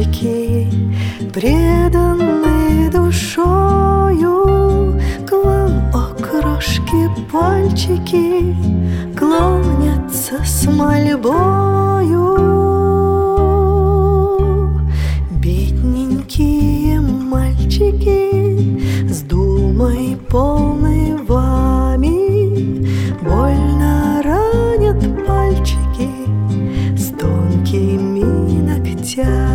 мальчики, преданные душою, к вам, о крошки, пальчики, клонятся с мольбою. Бедненькие мальчики, с думой полной вами, больно ранят пальчики с тонкими ногтями.